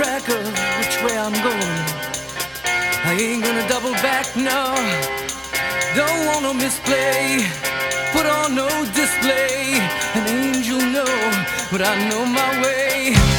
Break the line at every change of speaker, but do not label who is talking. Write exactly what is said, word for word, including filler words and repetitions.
track of which way I'm going. I ain't gonna double back, no. Don't wanna misplay, put on no display. An angel, no, but I know my way.